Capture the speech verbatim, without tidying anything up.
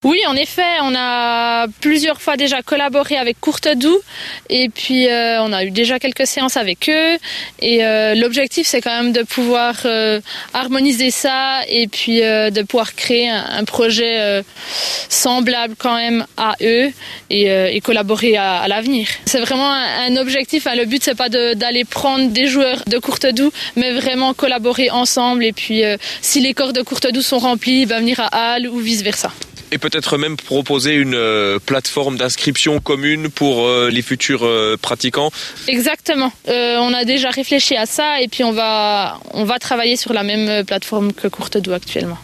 Oui, en effet, on a plusieurs fois déjà collaboré avec Courtedoux et puis euh, on a eu déjà quelques séances avec eux et euh, l'objectif c'est quand même de pouvoir euh, harmoniser ça et puis euh, de pouvoir créer un, un projet euh, semblable quand même à eux et, euh, et collaborer à, à l'avenir. C'est vraiment un, un objectif, hein. Le but c'est pas de, d'aller prendre des joueurs de Courtedoux mais vraiment collaborer ensemble et puis euh, si les corps de Courtedoux sont remplis, ben, venir à Halle ou vice versa. Et peut-être même proposer une euh, plateforme d'inscription commune pour euh, les futurs euh, pratiquants. Exactement. Euh, on a déjà réfléchi à ça et puis on va, on va travailler sur la même plateforme que Courtedoux actuellement.